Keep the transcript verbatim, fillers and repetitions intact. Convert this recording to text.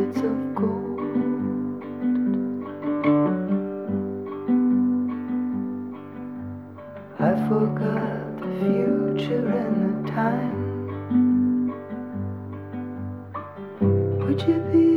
streets of gold. I forgot the future and the time. Would you be